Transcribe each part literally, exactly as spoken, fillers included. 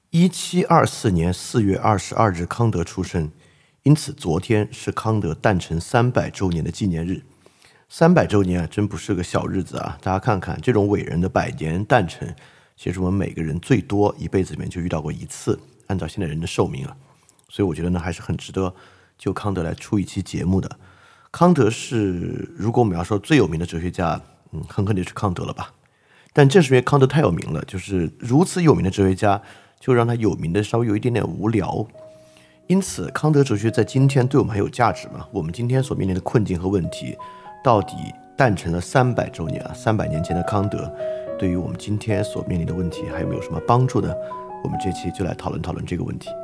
一七二四年四月二十二日，康德出生，因此昨天是康德诞辰三百周年的纪念日。三百周年啊，真不是个小日子啊！大家看看这种伟人的百年诞辰，其实我们每个人最多一辈子里面就遇到过一次。按照现在人的寿命啊，所以我觉得呢，还是很值得就康德来出一期节目的。康德是，如果我们要说最有名的哲学家，嗯，很肯定是康德了吧？但正是因为康德太有名了，就是如此有名的哲学家，就让他有名的稍微有一点点无聊。因此，康德哲学在今天对我们还有价值吗？我们今天所面临的困境和问题，到底诞辰了三百周年啊，三百年前的康德，对于我们今天所面临的问题，还有没有什么帮助呢？我们这期就来讨论讨论这个问题。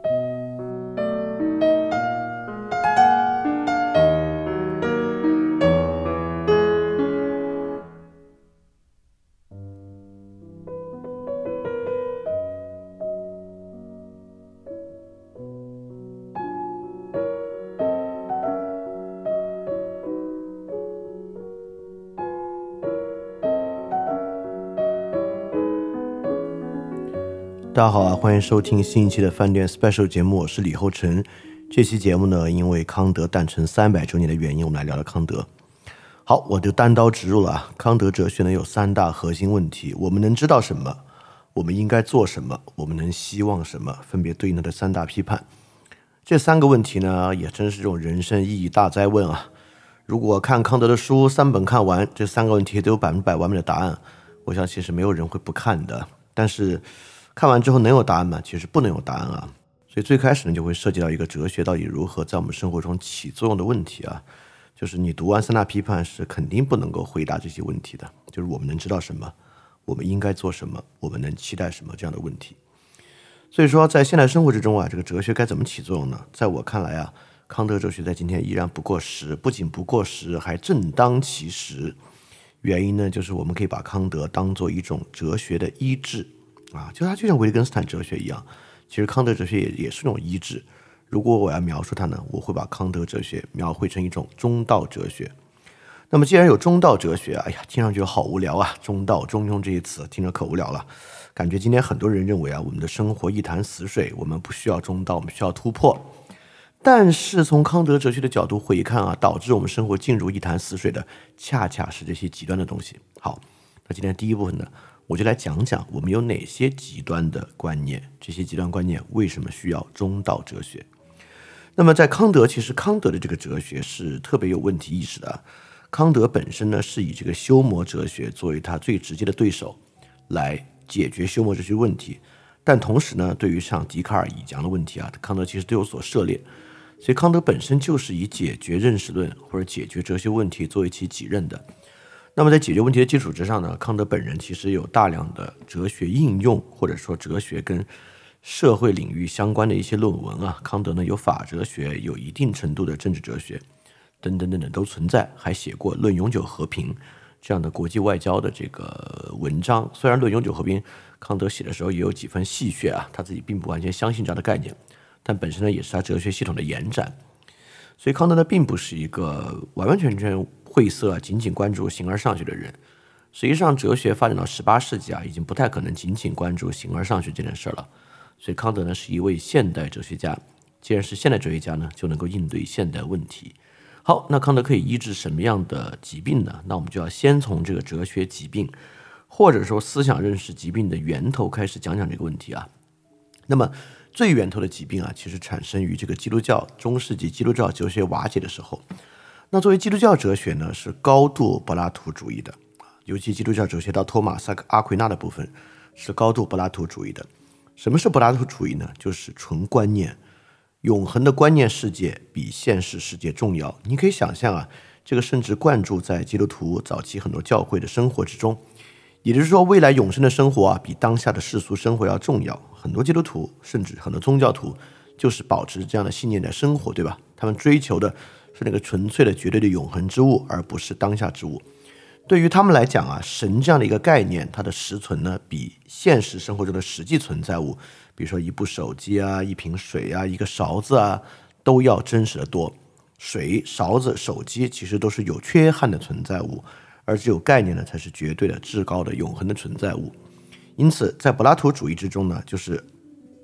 大家好啊，欢迎收听新一期的饭店 Special 节目，我是李厚成。这期节目呢，因为康德诞辰三百周年的原因，我们来聊聊康德。好，我就单刀直入了啊。康德哲学呢有三大核心问题：我们能知道什么？我们应该做什么？我们能希望什么？分别对应的三大批判。这三个问题呢，也真是这种人生意义大哉问啊！如果看康德的书三本看完，这三个问题都有百分百完美的答案，我想其实没有人会不看的。但是看完之后能有答案吗？其实不能有答案啊。所以最开始呢，就会涉及到一个哲学到底如何在我们生活中起作用的问题啊。就是你读完三大批判是肯定不能够回答这些问题的，就是我们能知道什么，我们应该做什么，我们能期待什么这样的问题。所以说在现代生活之中啊，这个哲学该怎么起作用呢？在我看来啊，康德哲学在今天依然不过时，不仅不过时，还正当其时。原因呢，就是我们可以把康德当做一种哲学的医治啊，就它就像维特根斯坦哲学一样，其实康德哲学也也是一种医治。如果我要描述它呢，我会把康德哲学描绘成一种中道哲学。那么既然有中道哲学，哎呀，听上去好无聊啊！中道、中庸这些词听着可无聊了，感觉今天很多人认为啊，我们的生活一潭死水，我们不需要中道，我们需要突破。但是从康德哲学的角度回看啊，导致我们生活进入一潭死水的，恰恰是这些极端的东西。好，那今天第一部分呢，我就来讲讲我们有哪些极端的观念，这些极端观念为什么需要中道哲学。那么在康德，其实康德的这个哲学是特别有问题意识的。康德本身呢，是以这个修谟哲学作为他最直接的对手，来解决修谟哲学问题。但同时呢，对于像笛卡尔、以讲的问题啊，康德其实都有所涉猎。所以康德本身就是以解决认识论或者解决哲学问题作为其己任的。那么在解决问题的基础之上呢，康德本人其实有大量的哲学应用，或者说哲学跟社会领域相关的一些论文啊。康德呢有法哲学，有一定程度的政治哲学，等等等等都存在，还写过《论永久和平》这样的国际外交的这个文章。虽然《论永久和平》康德写的时候也有几分戏谑啊，他自己并不完全相信这样的概念，但本身呢也是他哲学系统的延展。所以康德呢并不是一个完完全全晦涩啊，仅仅关注形而上学的人。实际上哲学发展到十八世纪啊，已经不太可能仅仅关注形而上学这件事了。所以康德呢是一位现代哲学家，既然是现代哲学家呢，就能够应对现代问题。好，那康德可以医治什么样的疾病呢？那我们就要先从这个哲学疾病，或者说思想认识疾病的源头开始讲讲这个问题啊。那么最源头的疾病啊，其实产生于这个基督教中世纪基督教哲学瓦解的时候。那作为基督教哲学呢，是高度柏拉图主义的，尤其基督教哲学到托马斯·阿奎那的部分是高度柏拉图主义的。什么是柏拉图主义呢？就是纯观念，永恒的观念世界比现实世界重要。你可以想象啊，这个甚至灌注在基督徒早期很多教会的生活之中。也就是说，未来永生的生活啊，比当下的世俗生活要重要。很多基督徒，甚至很多宗教徒，就是保持这样的信念在生活，对吧？他们追求的是那个纯粹的、绝对的永恒之物，而不是当下之物。对于他们来讲啊，神这样的一个概念，它的实存呢，比现实生活中的实际存在物，比如说一部手机啊、一瓶水啊、一个勺子啊，都要真实的多。水、勺子、手机其实都是有缺憾的存在物，而只有概念呢，才是绝对的、至高的、永恒的存在物。因此，在柏拉图主义之中呢，就是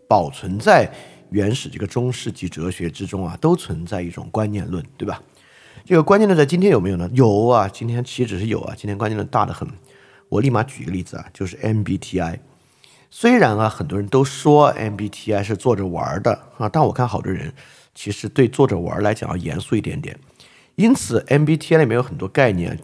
保存在原始这个中世纪哲学之中啊，都存在一种观念论，对吧？这个观念论在今天有没有呢？有啊，今天岂止是有啊，今天观念论大得很。我立马举一个例子啊，就是 M B T I。虽然啊，很多人都说 M B T I 是坐着玩的啊，但我看好多人其实对坐着玩来讲要严肃一点点。因此 M B T I 里面有很多概念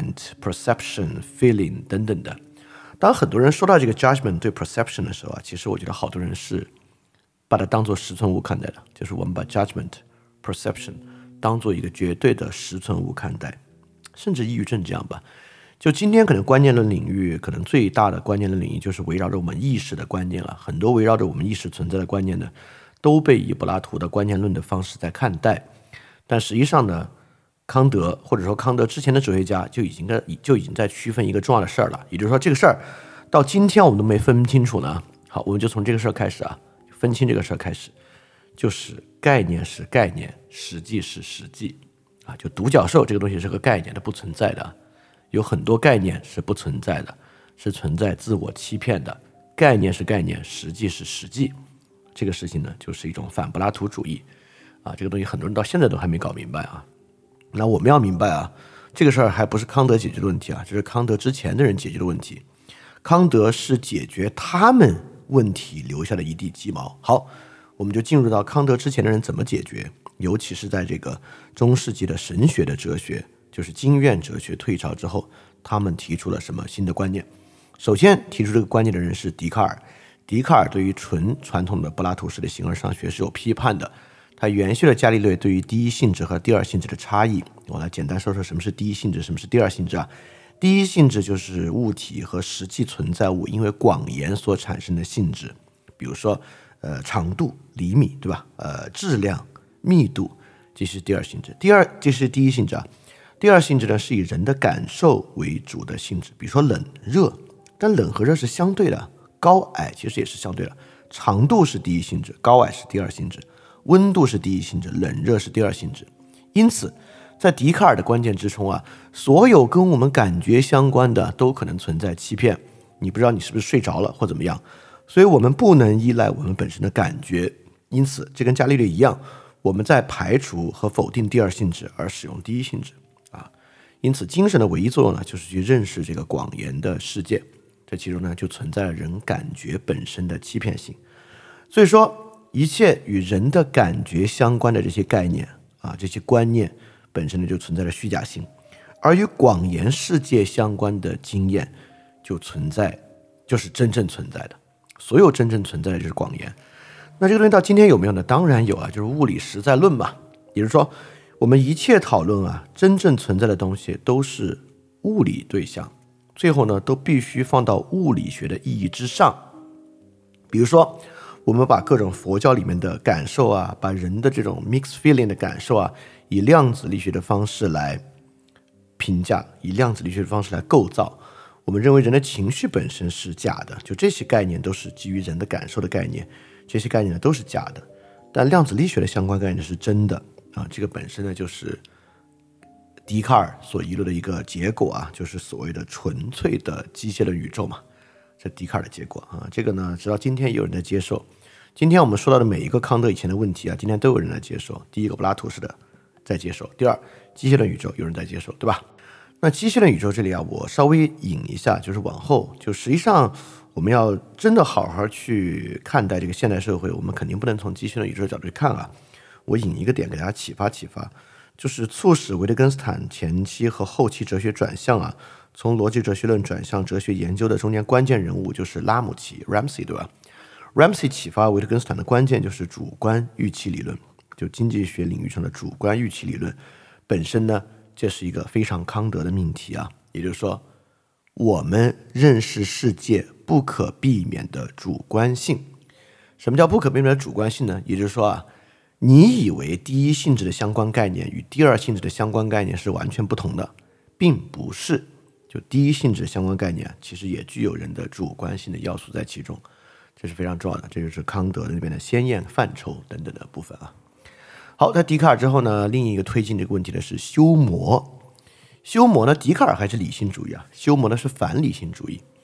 ，judgment、perception、feeling 等等的。当很多人说到这个 judgment 对 perception 的时候啊，其实我觉得好多人是把它当做实存物看待的，就是我们把 judgment、perception 当做一个绝对的实存物看待，甚至抑郁症这样吧。就今天可能观念论领域，可能最大的观念论领域就是围绕着我们意识的观念了。很多围绕着我们意识存在的观念呢，都被以柏拉图的观念论的方式在看待。但实际上呢，康德或者说康德之前的哲学家就已经在就已经在区分一个重要的事儿了，也就是说这个事儿到今天我们都没分清楚呢。好，我们就从这个事儿开始啊，分清这个事儿开始，就是概念是概念，实际是实际啊。就独角兽这个东西是个概念，它不存在的。有很多概念是不存在的，是存在自我欺骗的。概念是概念，实际是实际。这个事情呢，就是一种反柏拉图主义啊。这个东西很多人到现在都还没搞明白啊。那我们要明白啊，这个事儿还不是康德解决的问题啊，这是康德之前的人解决的问题。康德是解决他们问题留下的一地鸡毛。好，我们就进入到康德之前的人怎么解决，尤其是在这个中世纪的神学的哲学。就是经验哲学退潮之后，他们提出了什么新的观念？首先提出这个观念的人是笛卡尔。笛卡尔对于纯传统的柏拉图式的形而上学是有批判的，他延续了伽利略对于第一性质和第二性质的差异。我来简单说说什么是第一性质，什么是第二性质啊？第一性质就是物体和实际存在物因为广延所产生的性质，比如说呃长度厘米，对吧？呃质量密度，这是第二性质。第二，这是第一性质啊。第二性质呢，是以人的感受为主的性质，比如说冷热，但冷和热是相对的，高矮其实也是相对的。长度是第一性质，高矮是第二性质，温度是第一性质，冷热是第二性质。因此在笛卡尔的观念之中啊，所有跟我们感觉相关的都可能存在欺骗，你不知道你是不是睡着了或怎么样，所以我们不能依赖我们本身的感觉。因此这跟伽利略一样，我们在排除和否定第二性质而使用第一性质。因此精神的唯一作用呢，就是去认识这个广延的世界，这其中呢就存在了人感觉本身的欺骗性。所以说一切与人的感觉相关的这些概念啊，这些观念本身呢就存在着虚假性，而与广延世界相关的经验就存在，就是真正存在的。所有真正存在的就是广延。那这个东西到今天有没有呢？当然有啊，就是物理实在论嘛。也就是说我们一切讨论啊，真正存在的东西都是物理对象，最后呢，都必须放到物理学的意义之上。比如说，我们把各种佛教里面的感受啊，把人的这种 mixed feeling 的感受啊，以量子力学的方式来评价，以量子力学的方式来构造。我们认为人的情绪本身是假的，就这些概念都是基于人的感受的概念，这些概念呢都是假的。但量子力学的相关概念是真的。啊，这个本身呢就是笛卡尔所遗留的一个结果啊，就是所谓的纯粹的机械论宇宙嘛，这笛卡尔的结果啊。这个呢，直到今天也有人在接受。今天我们说到的每一个康德以前的问题啊，今天都有人来接受。第一个柏拉图式的在接受，第二机械论宇宙有人在接受，对吧？那机械论宇宙这里啊，我稍微引一下，就是往后，就实际上我们要真的好好去看待这个现代社会，我们肯定不能从机械论宇宙的角度去看啊。我引一个点给大家启发启发，就是促使维特根斯坦前期和后期哲学转向啊，从逻辑哲学论转向哲学研究的中间关键人物就是拉姆齐 Ramsey， 对吧？ Ramsey 启发维特根斯坦的关键就是主观预期理论，就经济学领域上的主观预期理论本身呢，这是一个非常康德的命题啊，也就是说我们认识世界不可避免的主观性。什么叫不可避免的主观性呢？也就是说啊，你以为第一性质的相关概念与第二性质的相关概念是完全不同的，并不是。就第一性质相关概念其实也具有人的主观性的要素在其中，这是非常重要的，这就是康德那边的先验范畴等等的部分啊。好，在笛卡尔之后呢，另一个推进这个问题的是修谟。修谟呢，笛卡尔还是理性主义啊，修谟呢是反理性主义。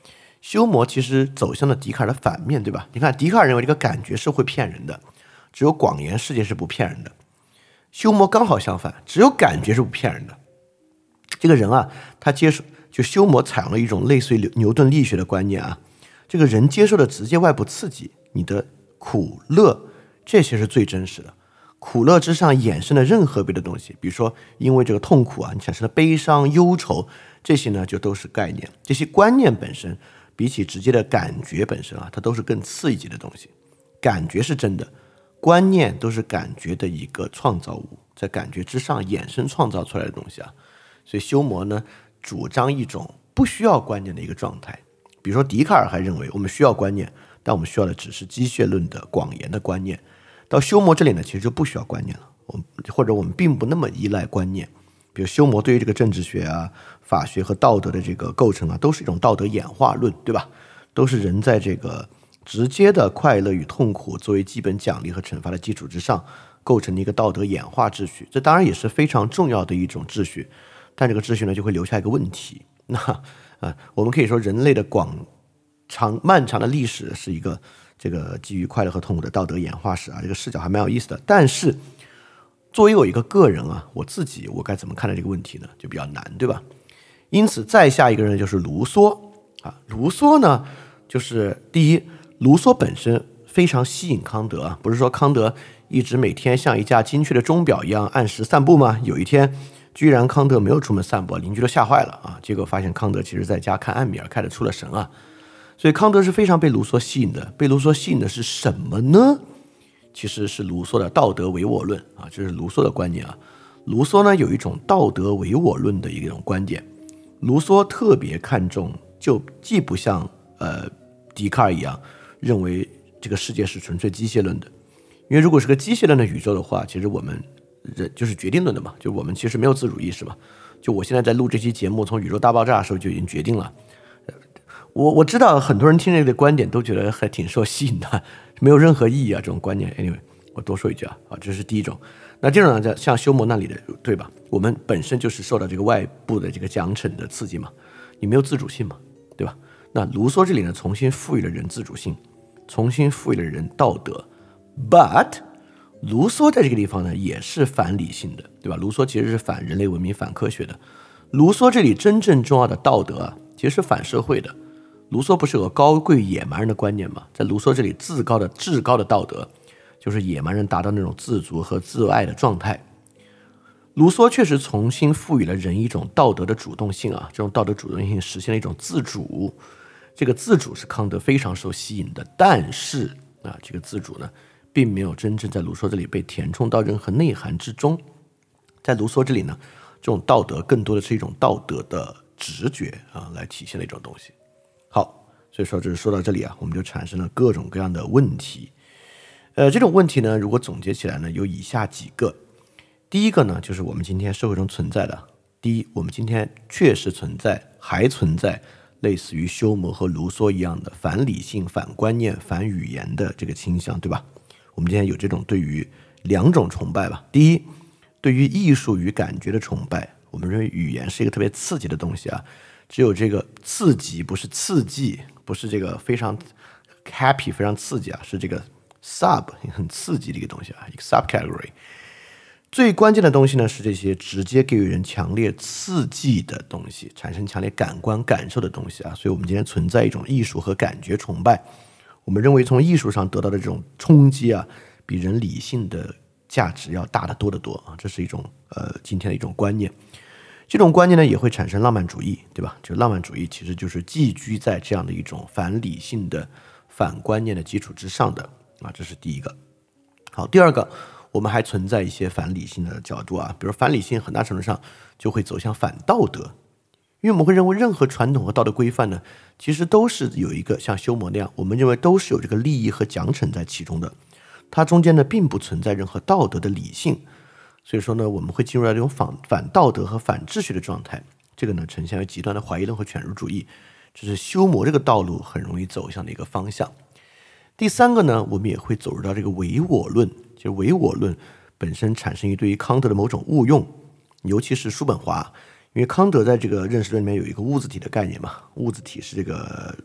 修谟其实走向了笛卡尔的反面，对吧？你看，笛卡尔认为这个感觉是会骗人的，只有广言世界是不骗人的。修谟刚好相反，只有感觉是不骗人的。这个人啊，他接受就修谟采用了一种类似于牛顿力学的观念啊，这个人接受的直接外部刺激，你的苦乐这些是最真实的。苦乐之上衍生的任何别的东西，比如说因为这个痛苦啊，你产生了悲伤、忧愁，这些呢就都是概念。这些观念本身比起直接的感觉本身啊，它都是更次一级的东西。感觉是真的，观念都是感觉的一个创造物，在感觉之上衍生创造出来的东西啊。所以修谟呢主张一种不需要观念的一个状态。比如说笛卡尔还认为我们需要观念，但我们需要的只是机械论的广言的观念。到修谟这里呢，其实就不需要观念了，我们或者我们并不那么依赖观念。比如修谟对于这个政治学啊、法学和道德的这个构成啊，都是一种道德演化论，对吧？都是人在这个直接的快乐与痛苦作为基本奖励和惩罚的基础之上，构成的一个道德演化秩序。这当然也是非常重要的一种秩序，但这个秩序呢，就会留下一个问题。那啊，我们可以说人类的广长漫长的历史是一个这个基于快乐和痛苦的道德演化史啊，这个视角还蛮有意思的。但是作为我一个个人啊，我自己我该怎么看待这个问题呢？就比较难，对吧？因此再下一个人就是卢梭啊。卢梭呢，就是第一，卢梭本身非常吸引康德啊，不是说康德一直每天像一架精确的钟表一样按时散步吗？有一天居然康德没有出门散步，邻居都吓坏了啊！结果发现康德其实在家看安米尔，看得出了神啊！所以康德是非常被卢梭吸引的。被卢梭吸引的是什么呢？其实是卢梭的道德唯我论啊，这是卢梭的观念啊。卢梭呢有一种道德唯我论的一种观点，卢梭特别看重，就既不像呃笛卡尔一样认为这个世界是纯粹机械论的，因为如果是个机械论的宇宙的话，其实我们人就是决定论的嘛，就我们其实没有自主意识嘛。就我现在在录这期节目，从宇宙大爆炸的时候就已经决定了。我我知道很多人听这个观点都觉得还挺受吸引的，没有任何意义啊这种观念。Anyway， 我多说一句啊，啊，这是第一种。那这种呢，像修谟那里的，对吧？我们本身就是受到这个外部的这个奖惩的刺激嘛，你没有自主性嘛，对吧？那卢梭这里呢，重新赋予了人自主性，重新赋予了人道德。But 卢梭在这个地方呢，也是反理性的，对吧？卢梭其实是反人类文明、反科学的。卢梭这里真正重要的道德啊，其实是反社会的。卢梭不是有个高贵野蛮人的观念吗？在卢梭这里，至高的至高的道德就是野蛮人达到那种自足和自爱的状态。卢梭确实重新赋予了人一种道德的主动性啊，这种道德主动性实现了一种自主。这个自主是康德非常受吸引的，但是啊，这个自主呢，并没有真正在卢梭这里被填充到任何内涵之中。在卢梭这里呢，这种道德更多的是一种道德的直觉啊，来体现的一种东西。好，所以说这是说到这里啊，我们就产生了各种各样的问题。呃，这种问题呢，如果总结起来呢，有以下几个。第一个呢，就是我们今天社会中存在的。第一，我们今天确实存在，还存在类似于休谟和卢梭一样的反理性、反观念、反语言的这个倾向，对吧？我们今天有这种对于两种崇拜吧。第一，对于艺术与感觉的崇拜，我们认为语言是一个特别刺激的东西啊。只有这个刺激，不是刺激，不是这个非常 happy 非常刺激啊，是这个 sub 很刺激的一个东西啊，一个 subcategory。最关键的东西呢，是这些直接给予人强烈刺激的东西，产生强烈感官感受的东西啊。所以我们今天存在一种艺术和感觉崇拜，我们认为从艺术上得到的这种冲击啊，比人理性的价值要大得多得多啊。这是一种呃今天的一种观念。这种观念呢，也会产生浪漫主义，对吧？就浪漫主义其实就是寄居在这样的一种反理性的、反观念的基础之上的啊，这是第一个。好，第二个，我们还存在一些反理性的角度啊，比如反理性很大程度上就会走向反道德，因为我们会认为任何传统和道德规范呢，其实都是有一个像休谟那样，我们认为都是有这个利益和奖惩在其中的，它中间呢并不存在任何道德的理性。所以说呢，我们会进入到这种反反道德和反秩序的状态。这个呢，呈现为极端的怀疑论和犬儒主义，这是休谟这个道路很容易走向的一个方向。第三个呢，我们也会走入到这个唯我论，就是唯我论本身产生于对于康德的某种误用，尤其是叔本华，因为康德在这个认识论里面有一个物自体的概念嘛，物自体是这个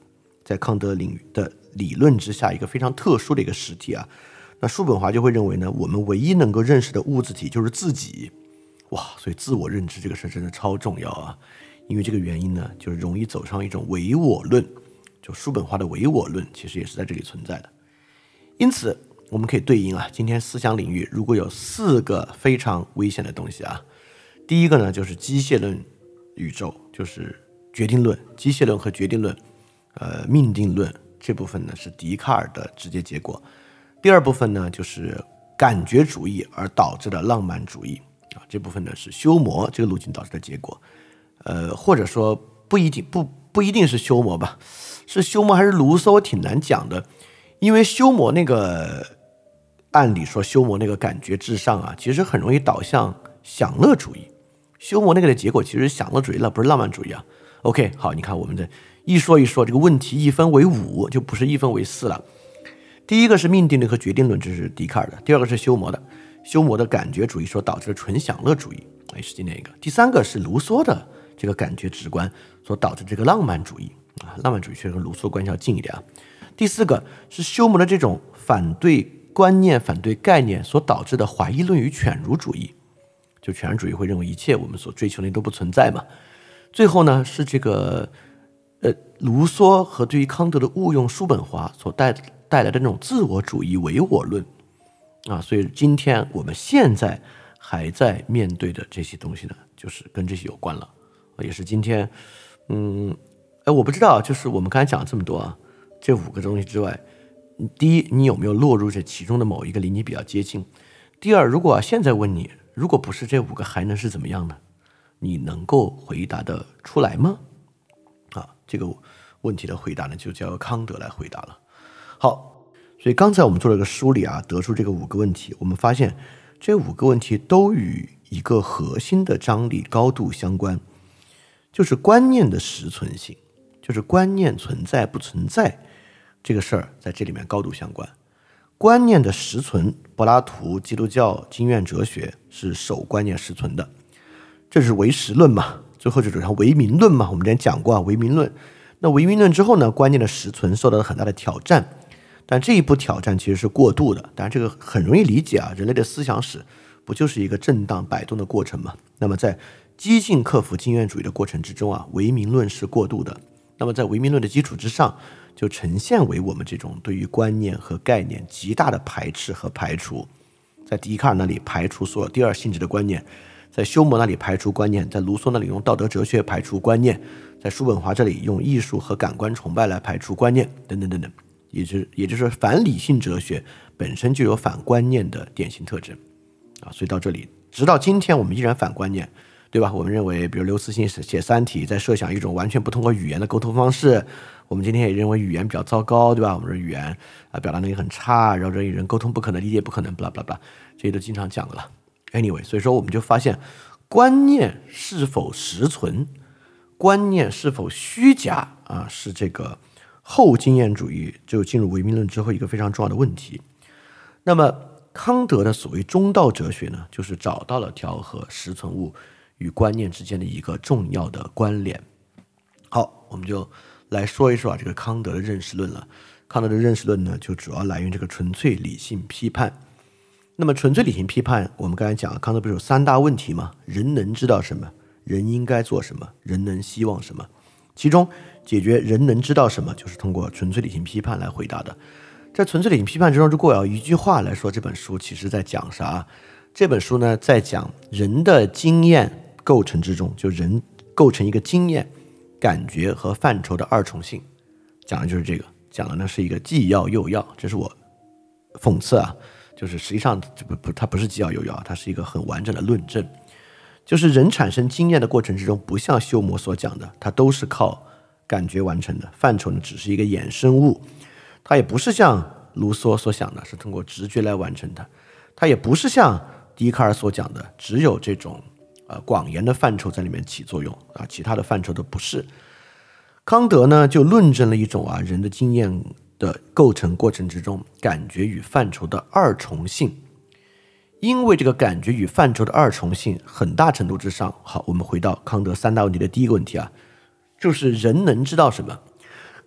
在康德领域的理论之下一个非常特殊的一个实体啊。那叔本华就会认为呢，我们唯一能够认识的物质体就是自己。哇，所以自我认知这个事真的超重要啊！因为这个原因呢，就是容易走上一种唯我论，就叔本华的唯我论其实也是在这里存在的。因此我们可以对应啊，今天思想领域如果有四个非常危险的东西啊，第一个呢就是机械论宇宙，就是决定论、机械论和决定论，呃，命定论这部分呢是笛卡尔的直接结果。第二部分呢就是感觉主义而导致的浪漫主义啊，这部分呢是修谟这个路径导致的结果。呃，或者说不一定不不一定是修谟吧，是修谟还是卢梭挺难讲的，因为修谟那个按理说修谟那个感觉至上啊，其实很容易导向享乐主义。修谟那个的结果其实是享乐主义了，不是浪漫主义啊。OK， 好，你看我们的一说一说这个问题一分为五，就不是一分为四了。第一个是命定论和决定论，这是笛卡尔的；第二个是修谟的，修谟的感觉主义所导致的纯享乐主义，哎，是今天一个；第三个是卢梭的这个感觉直观所导致这个浪漫主义啊，浪漫主义确实和卢梭关系要近一点啊。第四个是修谟的这种反对观念、反对概念所导致的怀疑论与犬儒主义，就犬儒主义会认为一切我们所追求的都不存在嘛。最后呢是这个呃卢梭和对于康德的误用叔本华所带带来的那种自我主义唯我论啊，所以今天我们现在还在面对的这些东西呢，就是跟这些有关了，也是今天，嗯，哎，我不知道，就是我们刚才讲了这么多啊，这五个东西之外，第一，你有没有落入这其中的某一个离你比较接近？第二，如果、啊、现在问你，如果不是这五个，还能是怎么样呢？你能够回答得出来吗？啊，这个问题的回答呢，就交由康德来回答了。好，所以刚才我们做了个梳理啊，得出这个五个问题，我们发现这五个问题都与一个核心的张力高度相关，就是观念的实存性，就是观念存在不存在这个事儿，在这里面高度相关。观念的实存，柏拉图基督教经验哲学是守观念实存的，这是唯实论嘛，最后就走向唯名论嘛，我们之前讲过啊，唯名论。那唯名论之后呢，观念的实存受到了很大的挑战，但这一步挑战其实是过度的，当然这个很容易理解啊，人类的思想史不就是一个震荡摆动的过程吗？那么在激进克服经验主义的过程之中啊，唯名论是过度的，那么在唯名论的基础之上，就呈现为我们这种对于观念和概念极大的排斥和排除。在笛卡尔那里排除所有第二性质的观念，在休谟那里排除观念，在卢梭那里用道德哲学排除观念，在叔本华这里用艺术和感官崇拜来排除观念，等等等等，也就是也就是反理性哲学本身就有反观念的典型特征啊。所以到这里，直到今天我们依然反观念，对吧？我们认为，比如刘慈欣写《三体》在设想一种完全不通过语言的沟通方式，我们今天也认为语言比较糟糕，对吧？我们说语言啊表达能力很差，然后人与人沟通不可能，理解不可能，巴拉巴拉巴拉，这些都经常讲的了。Anyway， 所以说我们就发现，观念是否实存，观念是否虚假啊，是这个后经验主义就进入唯名论之后一个非常重要的问题。那么康德的所谓中道哲学呢，就是找到了调和实存物与观念之间的一个重要的关联。好，我们就来说一说啊，这个康德的认识论了。康德的认识论呢，就主要来源于这个纯粹理性批判。那么纯粹理性批判，我们刚才讲了，康德不是有三大问题吗？人能知道什么？人应该做什么？人能希望什么？其中解决人能知道什么，就是通过纯粹理性批判来回答的。在纯粹理性批判之中，如果要一句话来说，这本书其实在讲啥？这本书呢，在讲人的经验构成之中，就人构成一个经验、感觉和范畴的二重性，讲的就是这个。讲的呢是一个既要又要，这是我讽刺啊，就是实际上不不，它不是既要又要，它是一个很完整的论证。就是人产生经验的过程之中，不像休谟所讲的，它都是靠感觉完成的，范畴呢只是一个衍生物。它也不是像卢梭所想的是通过直觉来完成的，它也不是像笛卡尔所讲的只有这种呃广言的范畴在里面起作用啊，其他的范畴都不是。康德呢就论证了一种啊人的经验的构成过程之中感觉与范畴的二重性。因为这个感觉与范畴的二重性很大程度之上，好，我们回到康德三大问题的第一个问题啊，就是人能知道什么。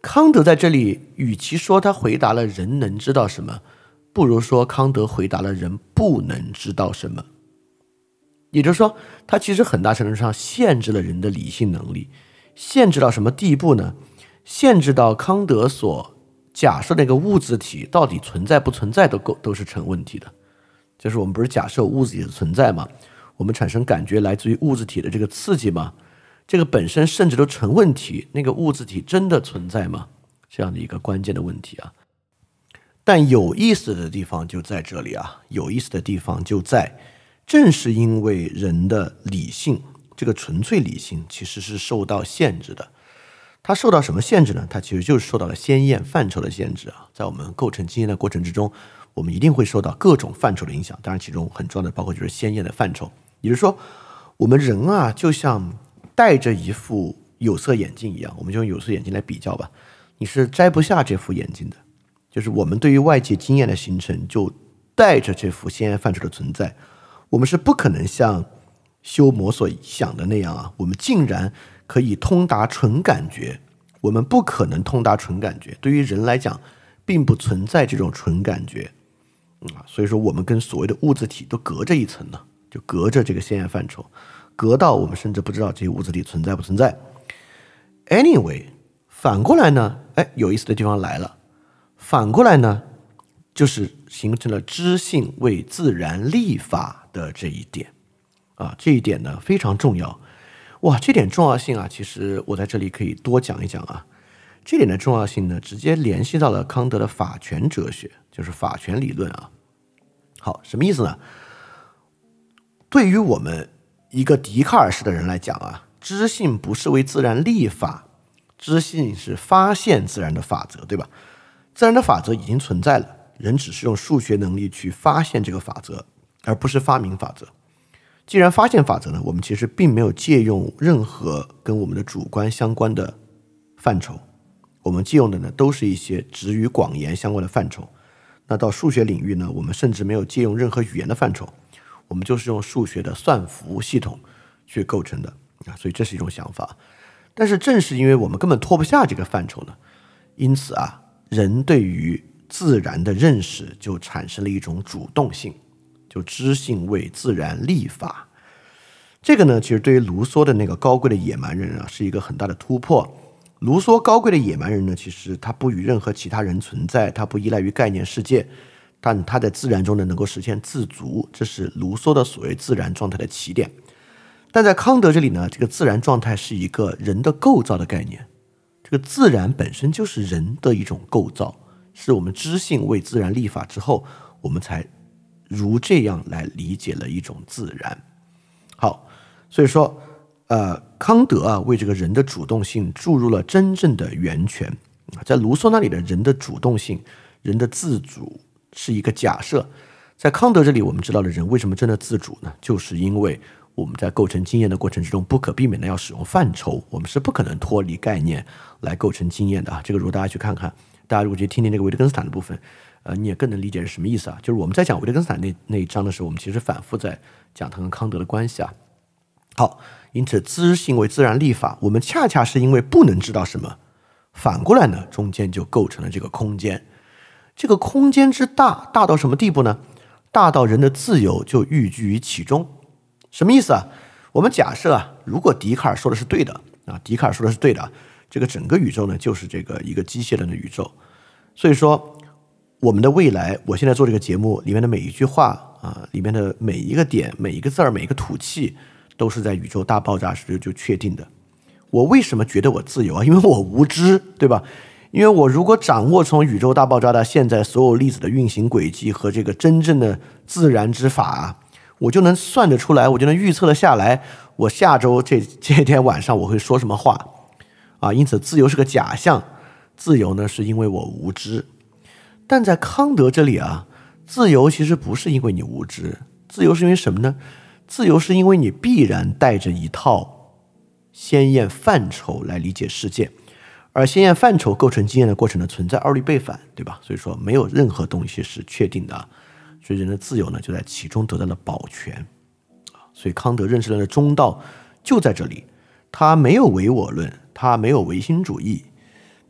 康德在这里与其说他回答了人能知道什么，不如说康德回答了人不能知道什么。也就是说，他其实很大程度上限制了人的理性能力。限制到什么地步呢？限制到康德所假设那个物质体到底存在不存在都都是成问题的。就是我们不是假设物质体的存在吗？我们产生感觉来自于物质体的这个刺激吗？这个本身甚至都成问题，那个物质体真的存在吗？这样的一个关键的问题啊。但有意思的地方就在这里啊，有意思的地方就在，正是因为人的理性，这个纯粹理性其实是受到限制的。它受到什么限制呢？它其实就是受到了先验范畴的限制啊。在我们构成经验的过程之中，我们一定会受到各种范畴的影响，当然其中很重要的包括就是先验的范畴。也就是说，我们人啊，就像戴着一副有色眼镜一样，我们就用有色眼镜来比较吧，你是摘不下这副眼镜的。就是我们对于外界经验的形成，就带着这副先验范畴的存在，我们是不可能像修魔所想的那样啊，我们竟然可以通达纯感觉，我们不可能通达纯感觉，对于人来讲，并不存在这种纯感觉。嗯，所以说我们跟所谓的物质体都隔着一层呢，就隔着这个先验范畴，隔到我们甚至不知道这些物质体存在不存在。Anyway， 反过来呢，哎，有意思的地方来了。反过来呢，就是形成了知性为自然立法的这一点啊，这一点呢非常重要。哇，这点重要性啊，其实我在这里可以多讲一讲啊。这点的重要性呢，直接联系到了康德的法权哲学，就是法权理论啊。好，什么意思呢？对于我们一个笛卡尔式的人来讲啊，知性不是为自然立法，知性是发现自然的法则，对吧？自然的法则已经存在了，人只是用数学能力去发现这个法则，而不是发明法则。既然发现法则呢，我们其实并没有借用任何跟我们的主观相关的范畴，我们借用的呢都是一些直与广言相关的范畴。那到数学领域呢，我们甚至没有借用任何语言的范畴，我们就是用数学的算符系统去构成的啊，所以这是一种想法。但是正是因为我们根本脱不下这个范畴呢，因此啊，人对于自然的认识就产生了一种主动性，就知性为自然立法。这个呢，其实对于卢梭的那个高贵的野蛮人啊，是一个很大的突破。卢梭高贵的野蛮人呢，其实他不与任何其他人存在，他不依赖于概念世界，但他在自然中呢能够实现自足，这是卢梭的所谓自然状态的起点。但在康德这里呢，这个自然状态是一个人的构造的概念，这个自然本身就是人的一种构造，是我们知性为自然立法之后，我们才如这样来理解了一种自然。好，所以说呃，康德啊为这个人的主动性注入了真正的源泉。在卢梭那里的人的主动性，人的自主是一个假设，在康德这里我们知道了人为什么真的自主呢？就是因为我们在构成经验的过程之中不可避免的要使用范畴，我们是不可能脱离概念来构成经验的啊。这个如果大家去看看，大家如果去听听那个维特根斯坦的部分，呃，你也更能理解是什么意思啊。就是我们在讲维特根斯坦那那一章的时候，我们其实反复在讲他跟康德的关系啊。好，因此知性为自然立法，我们恰恰是因为不能知道什么，反过来呢，中间就构成了这个空间。这个空间之大，大到什么地步呢？大到人的自由就寓居于其中。什么意思啊？我们假设啊，如果笛卡尔说的是对的啊，笛卡尔说的是对的，这个整个宇宙呢就是这个一个机械论的宇宙。所以说，我们的未来，我现在做这个节目里面的每一句话啊，里面的每一个点、每一个字儿、每一个吐气，都是在宇宙大爆炸时就确定的。我为什么觉得我自由啊？因为我无知，对吧？因为我如果掌握从宇宙大爆炸到现在所有粒子的运行轨迹和这个真正的自然之法啊，我就能算得出来，我就能预测得下来，我下周这这天晚上我会说什么话啊。因此，自由是个假象，自由呢是因为我无知。但在康德这里啊，自由其实不是因为你无知，自由是因为什么呢？自由是因为你必然带着一套先验范畴来理解世界，而先验范畴构成经验的过程的存在二律背反，对吧？所以说没有任何东西是确定的啊，所以人的自由呢就在其中得到了保全。所以康德认识论的中道就在这里，他没有唯我论，他没有唯心主义，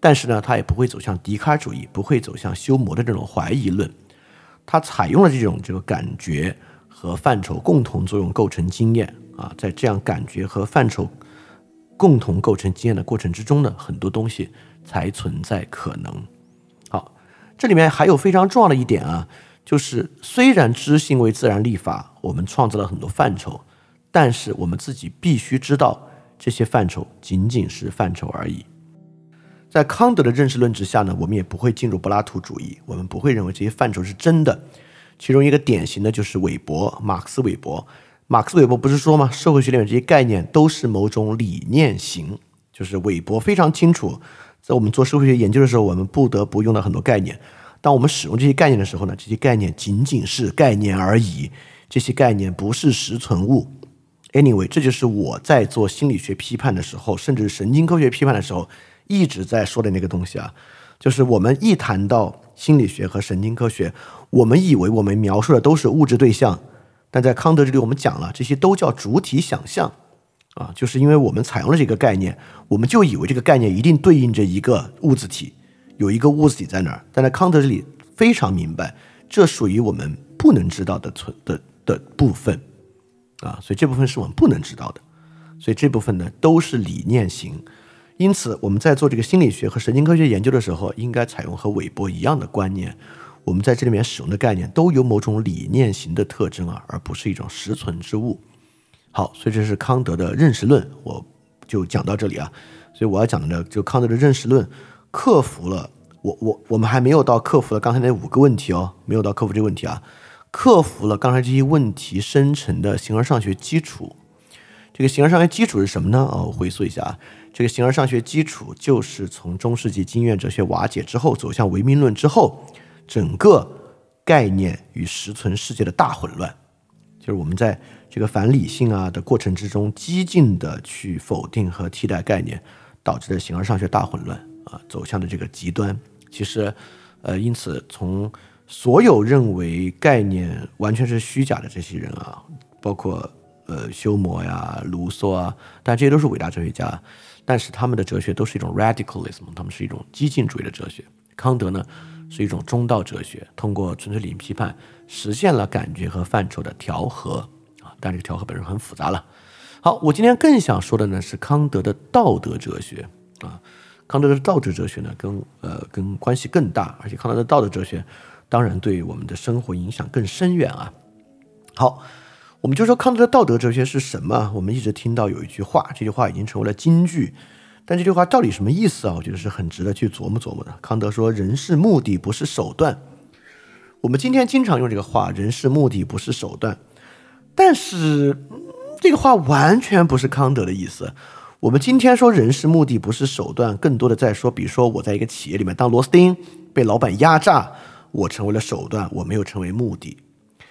但是呢，他也不会走向笛卡尔主义，不会走向休谟的这种怀疑论，他采用了这种这个感觉和范畴共同作用构成经验啊，在这样感觉和范畴共同构成经验的过程之中呢，很多东西才存在可能。好，这里面还有非常重要的一点啊，就是虽然知性为自然立法，我们创造了很多范畴，但是我们自己必须知道这些范畴仅仅是范畴而已。在康德的认识论之下呢，我们也不会进入柏拉图主义，我们不会认为这些范畴是真的。其中一个典型的就是韦伯，马克思韦伯。马克思韦伯不是说吗？社会学里面这些概念都是某种理念型，就是韦伯非常清楚，在我们做社会学研究的时候，我们不得不用到很多概念。当我们使用这些概念的时候呢，这些概念仅仅是概念而已，这些概念不是实存物。Anyway， 这就是我在做心理学批判的时候，甚至神经科学批判的时候，一直在说的那个东西啊，就是我们一谈到心理学和神经科学，我们以为我们描述的都是物质对象，但在康德这里我们讲了，这些都叫主体想象啊，就是因为我们采用了这个概念，我们就以为这个概念一定对应着一个物质体，有一个物质体在那儿，但在康德这里非常明白，这属于我们不能知道的存的的部分啊，所以这部分是我们不能知道的，所以这部分呢都是理念型。因此我们在做这个心理学和神经科学研究的时候，应该采用和韦伯一样的观念，我们在这里面使用的概念都有某种理念型的特征啊，而不是一种实存之物。好，所以这是康德的认识论，我就讲到这里啊。所以我要讲的呢，就康德的认识论克服了我我我们还没有到克服了刚才那五个问题哦，没有到克服这个问题啊，克服了刚才这些问题生成的形而上学基础。这个形而上学基础是什么呢？哦，我回溯一下啊，这个形而上学基础就是从中世纪经验哲学瓦解之后，走向唯名论之后，整个概念与实存世界的大混乱，就是我们在这个反理性啊的过程之中，激进的去否定和替代概念，导致的形而上学大混乱啊，走向的这个极端。其实，呃，因此从所有认为概念完全是虚假的这些人啊，包括呃休谟呀、卢梭啊，但这些都是伟大哲学家，但是他们的哲学都是一种 radicalism， 他们是一种激进主义的哲学。康德呢是一种中道哲学，通过纯粹理性批判实现了感觉和范畴的调和啊，但这个调和本身很复杂了。好，我今天更想说的呢是康德的道德哲学啊，康德的道德哲学呢跟呃跟关系更大，而且康德的道德哲学当然对我们的生活影响更深远啊。好，我们就说康德的道德哲学是什么？我们一直听到有一句话，这句话已经成为了金句，但这句话到底什么意思啊？我觉得是很值得去琢磨琢磨的。康德说人是目的不是手段，我们今天经常用这个话，人是目的不是手段，但是、嗯、这个话完全不是康德的意思。我们今天说人是目的不是手段，更多的在说，比如说我在一个企业里面当螺丝钉，被老板压榨，我成为了手段，我没有成为目的。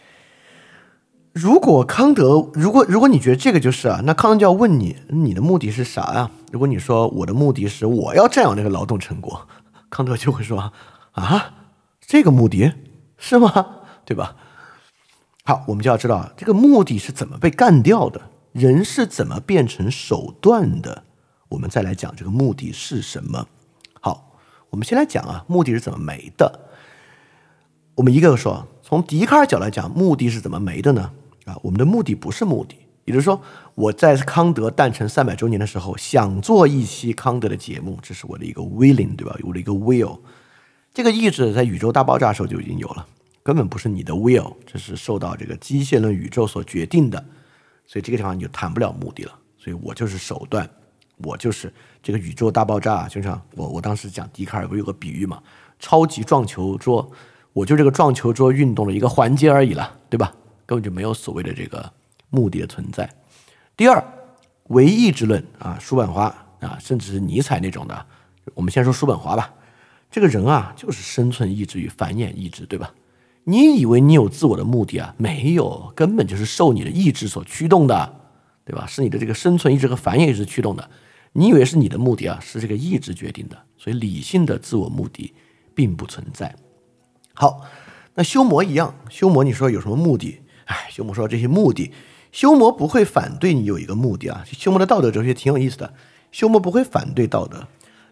如果康德，如果如果你觉得这个就是啊，那康德就要问你，你的目的是啥呀？如果你说我的目的是我要占有那个劳动成果，康德就会说啊，这个目的是吗？对吧？好，我们就要知道这个目的是怎么被干掉的，人是怎么变成手段的。我们再来讲这个目的是什么。好，我们先来讲啊，目的是怎么没的。我们一个个说，从笛卡尔角度来讲，目的是怎么没的呢？啊，我们的目的不是目的，也就是说，我在康德诞辰三百周年的时候，想做一期康德的节目，这是我的一个 willing， 对吧？我的一个 will， 这个意志在宇宙大爆炸的时候就已经有了，根本不是你的 will， 这是受到这个机械论宇宙所决定的，所以这个地方你就谈不了目的了。所以我就是手段，我就是这个宇宙大爆炸，就像我我当时讲笛卡尔不是有个比喻嘛，超级撞球桌，我就这个撞球桌运动的一个环节而已了，对吧？根本就没有所谓的这个目的的存在。第二，唯意志论啊，叔本华啊，甚至是尼采那种的，我们先说叔本华吧。这个人啊，就是生存意志与繁衍意志，对吧？你以为你有自我的目的啊？没有，根本就是受你的意志所驱动的，对吧？是你的这个生存意志和繁衍意志驱动的。你以为是你的目的啊？是这个意志决定的。所以理性的自我目的并不存在。好，那休谟一样，休谟你说有什么目的？哎，休谟说这些目的，休谟不会反对你有一个目的啊。休谟的道德哲学挺有意思的，休谟不会反对道德，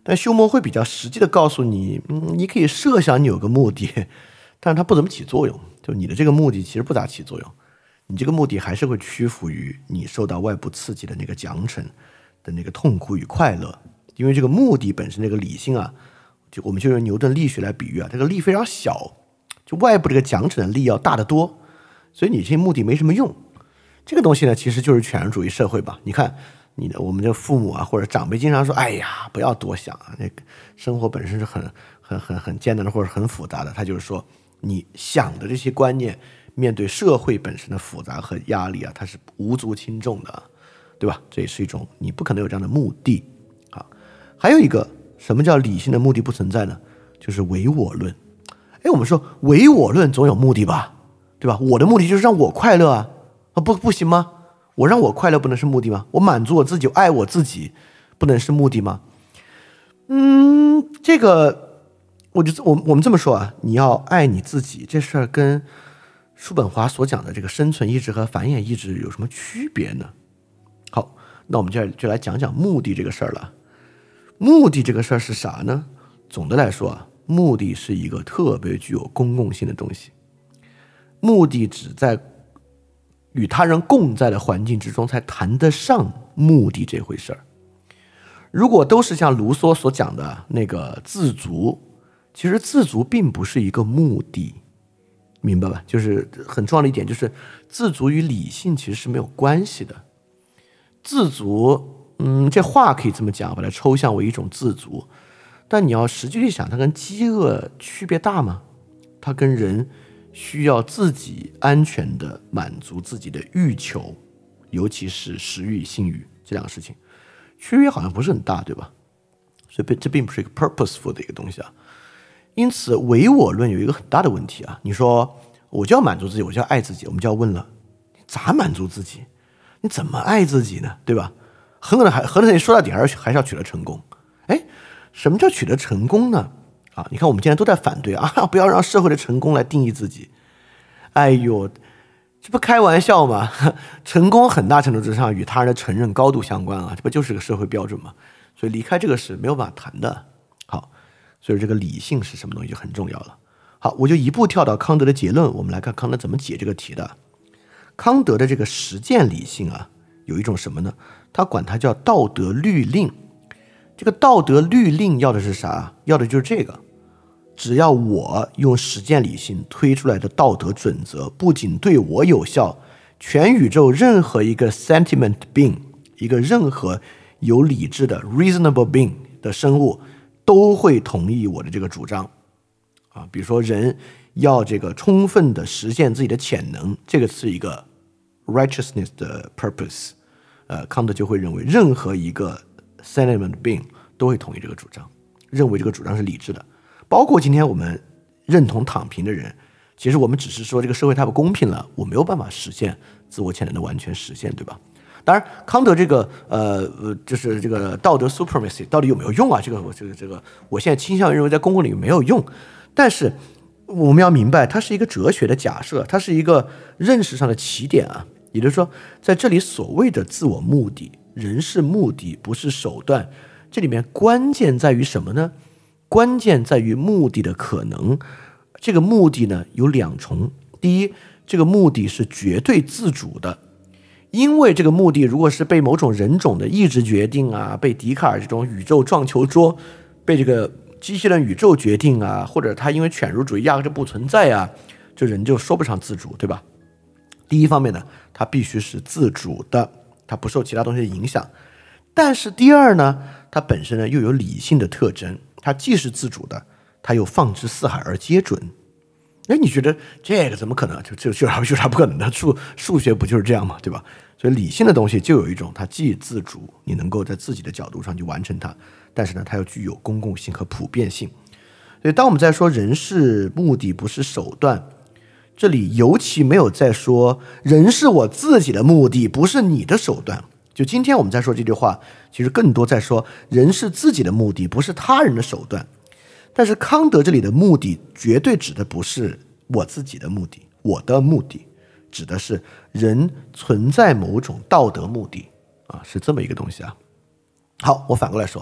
但休谟会比较实际的告诉你，嗯，你可以设想你有个目的，但是它不怎么起作用，就你的这个目的其实不咋起作用，你这个目的还是会屈服于你受到外部刺激的那个奖惩的那个痛苦与快乐，因为这个目的本身这个理性啊，就我们就用牛顿力学来比喻啊，这个力非常小，就外部这个奖惩的力要大得多，所以你这些目的没什么用。这个东西呢，其实就是权威主义社会吧。你看，你的我们的父母啊或者长辈经常说：“哎呀，不要多想啊，那个生活本身是很很很很艰难的或者很复杂的。”他就是说，你想的这些观念，面对社会本身的复杂和压力啊，它是无足轻重的，对吧？这也是一种你不可能有这样的目的啊。还有一个，什么叫理性的目的不存在呢？就是唯我论。哎，我们说唯我论总有目的吧，对吧？我的目的就是让我快乐啊。啊，不不行吗？我让我快乐不能是目的吗？我满足我自己，我爱我自己，不能是目的吗？嗯，这个，我就我我们这么说啊，你要爱你自己这事儿跟叔本华所讲的这个生存意志和繁衍意志有什么区别呢？好，那我们就就来讲讲目的这个事儿了。目的这个事儿是啥呢？总的来说啊，目的是一个特别具有公共性的东西，目的只在与他人共在的环境之中才谈得上目的这回事儿。如果都是像卢梭所讲的那个自足，其实自足并不是一个目的，明白吧？就是很重要的一点，就是自足与理性其实是没有关系的。自足，嗯，这话可以这么讲，把它抽象为一种自足，但你要实际去想，它跟饥饿区别大吗？它跟人需要自己安全的满足自己的欲求，尤其是食欲、性欲这两个事情，区别好像不是很大，对吧？所以这并不是一个 purposeful 的一个东西啊。因此，唯我论有一个很大的问题啊。你说我就要满足自己，我就要爱自己，我们就要问了，你咋满足自己？你怎么爱自己呢？对吧？很可能还很可能说到底还是还是要取得成功。哎，什么叫取得成功呢？啊，你看我们今天都在反对啊，不要让社会的成功来定义自己。哎呦，这不开玩笑吗？成功很大程度之上与他人的承认高度相关啊，这不就是个社会标准吗？所以离开这个是没有办法谈的。好，所以这个理性是什么东西就很重要了。好，我就一步跳到康德的结论，我们来看康德怎么解这个题的。康德的这个实践理性啊，有一种什么呢？他管它叫道德律令。这个道德律令要的是啥？要的就是这个。只要我用实践理性推出来的道德准则不仅对我有效，全宇宙任何一个 sentient being， 一个任何有理智的 reasonable being 的生物都会同意我的这个主张啊。比如说人要这个充分的实现自己的潜能，这个是一个 righteousness 的 purpose， 呃，康德就会认为任何一个 sentient being 都会同意这个主张，认为这个主张是理智的。包括今天我们认同躺平的人，其实我们只是说这个社会太不公平了，我没有办法实现自我潜能的完全实现，对吧？当然，康德这个呃呃，就是这个道德 supremacy 到底有没有用啊？这个我这个这个，我现在倾向于认为在公共领域没有用。但是我们要明白，它是一个哲学的假设，它是一个认识上的起点啊。也就是说，在这里所谓的自我目的，人是目的，不是手段。这里面关键在于什么呢？关键在于目的的可能。这个目的呢有两重。第一，这个目的是绝对自主的，因为这个目的如果是被某种人种的意志决定啊，被笛卡尔这种宇宙撞球桌，被这个机器人宇宙决定啊，或者他因为犬儒主义压根就不存在啊，这人就说不上自主，对吧？第一方面呢，它必须是自主的，它不受其他东西的影响。但是第二呢，它本身呢又有理性的特征。它既是自主的，它又放之四海而皆准。哎，你觉得这个怎么可能？就就就有啥不可能的？数数学不就是这样吗？对吧？所以理性的东西就有一种，它既自主，你能够在自己的角度上去完成它，但是呢，它又具有公共性和普遍性。所以，当我们在说人是目的不是手段，这里尤其没有在说人是我自己的目的，不是你的手段。就今天我们在说这句话，其实更多在说人是自己的目的，不是他人的手段。但是康德这里的目的绝对指的不是我自己的目的，我的目的指的是人存在某种道德目的啊，是这么一个东西啊。好，我反过来说，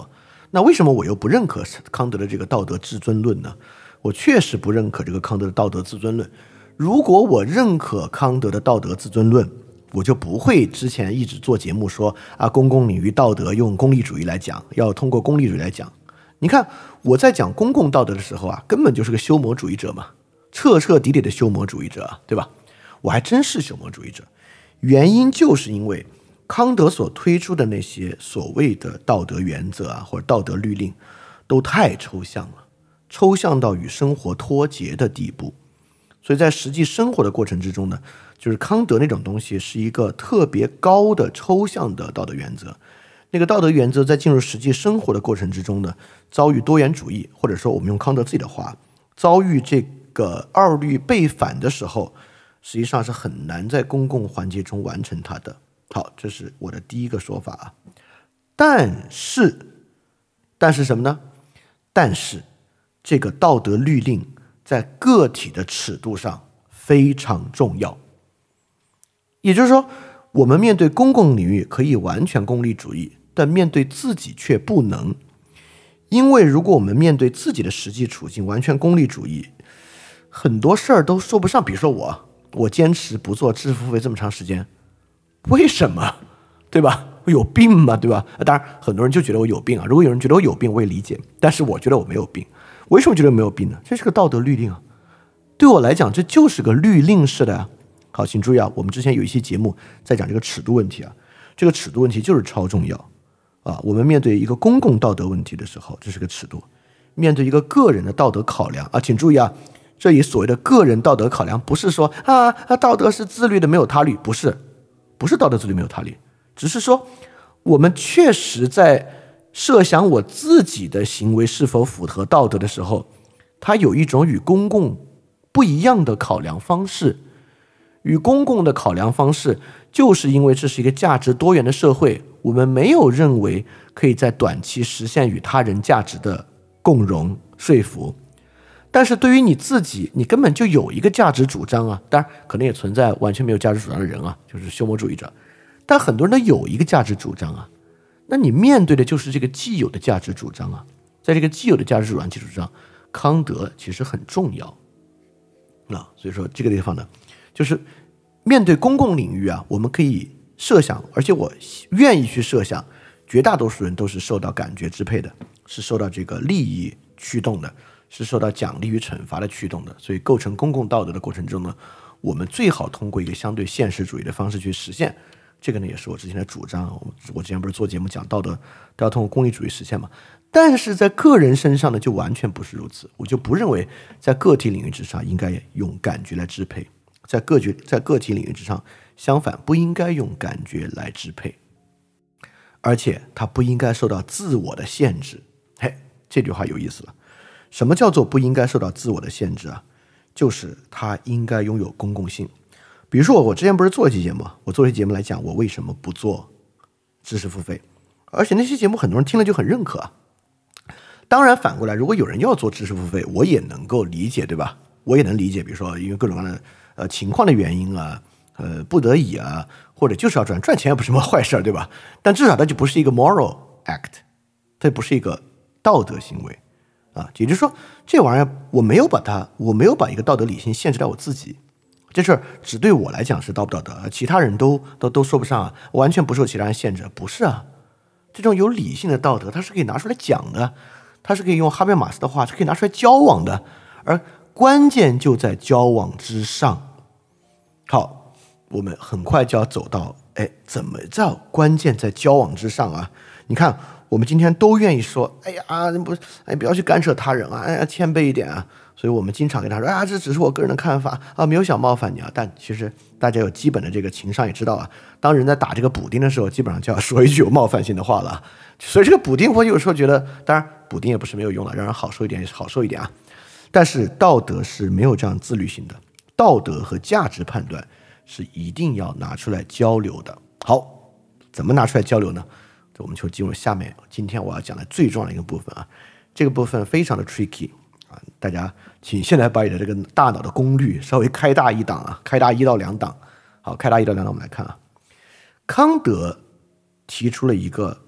那为什么我又不认可康德的这个道德至尊论呢？我确实不认可这个康德的道德至尊论。如果我认可康德的道德至尊论，我就不会之前一直做节目说啊，公共领域道德用功利主义来讲，要通过功利主义来讲。你看我在讲公共道德的时候啊，根本就是个修谟主义者嘛，彻彻底底的修谟主义者，对吧？我还真是修谟主义者，原因就是因为康德所推出的那些所谓的道德原则啊，或者道德律令，都太抽象了，抽象到与生活脱节的地步。所以在实际生活的过程之中呢，就是康德那种东西是一个特别高的抽象的道德原则。那个道德原则在进入实际生活的过程之中呢，遭遇多元主义，或者说我们用康德自己的话，遭遇这个二律背反的时候，实际上是很难在公共环节中完成它的。好，这是我的第一个说法啊。但是，但是什么呢？但是这个道德律令在个体的尺度上非常重要。也就是说，我们面对公共领域可以完全功利主义，但面对自己却不能。因为如果我们面对自己的实际处境完全功利主义，很多事儿都说不上。比如说我，我坚持不做知识付费这么长时间，为什么？对吧？我有病吗？对吧？当然，很多人就觉得我有病啊。如果有人觉得我有病，我也理解。但是我觉得我没有病。为什么觉得没有病呢？这是个道德律令啊。对我来讲，这就是个律令式的啊。好，请注意啊，我们之前有一期节目在讲这个尺度问题啊。这个尺度问题就是超重要啊。我们面对一个公共道德问题的时候，这是个尺度；面对一个个人的道德考量啊，请注意啊，这里所谓的个人道德考量，不是说啊啊道德是自律的，没有他律，不是，不是道德自律没有他律，只是说我们确实在设想我自己的行为是否符合道德的时候，它有一种与公共不一样的考量方式。与公共的考量方式，就是因为这是一个价值多元的社会，我们没有认为可以在短期实现与他人价值的共荣说服。但是对于你自己，你根本就有一个价值主张啊，当然可能也存在完全没有价值主张的人啊，就是修谟主义者，但很多人都有一个价值主张啊，那你面对的就是这个既有的价值主张啊。在这个既有的价值主张基础上，康德其实很重要啊。所以说这个地方呢，就是面对公共领域啊，我们可以设想，而且我愿意去设想，绝大多数人都是受到感觉支配的，是受到这个利益驱动的，是受到奖励与惩罚的驱动的。所以构成公共道德的过程中呢，我们最好通过一个相对现实主义的方式去实现。这个呢，也是我之前的主张。我之前不是做节目讲道德都要通过功利主义实现嘛？但是在个人身上呢，就完全不是如此。我就不认为在个体领域之上应该用感觉来支配，在个体在个体领域之上，相反不应该用感觉来支配，而且它不应该受到自我的限制。嘿，这句话有意思了。什么叫做不应该受到自我的限制啊？就是它应该拥有公共性。比如说我之前不是做了一期节目，我做了一期节目来讲我为什么不做知识付费，而且那期节目很多人听了就很认可啊。当然反过来，如果有人要做知识付费，我也能够理解，对吧？我也能理解，比如说因为各种各样的呃情况的原因啊，呃不得已啊，或者就是要赚赚钱也不是什么坏事，对吧？但至少它就不是一个 moral act， 它不是一个道德行为啊。也就是说，这玩意儿我没有把它，我没有把一个道德理性限制在我自己。这事儿只对我来讲是道不道德，其他人都都都说不上啊，完全不受其他人限制，不是啊。这种有理性的道德，它是可以拿出来讲的，它是可以用哈贝马斯的话，是可以拿出来交往的，而关键就在交往之上。好，我们很快就要走到，哎，怎么叫关键在交往之上啊？你看，我们今天都愿意说，哎呀，不，哎，不要去干涉他人啊，哎呀，谦卑一点啊。所以我们经常跟他说啊，这只是我个人的看法啊，没有想冒犯你啊。但其实大家有基本的这个情商也知道啊，当人在打这个补丁的时候，基本上就要说一句有冒犯性的话了。所以这个补丁我有时候觉得，当然补丁也不是没有用的，让人好受一点也是好受一点啊。但是道德是没有这样自律性的，道德和价值判断是一定要拿出来交流的。好，怎么拿出来交流呢？我们就进入下面今天我要讲的最重要的一个部分啊，这个部分非常的 tricky。啊，大家请现在把你的这个大脑的功率稍微开大一档啊，开大一到两档。好，开大一到两档，我们来看啊。康德提出了一个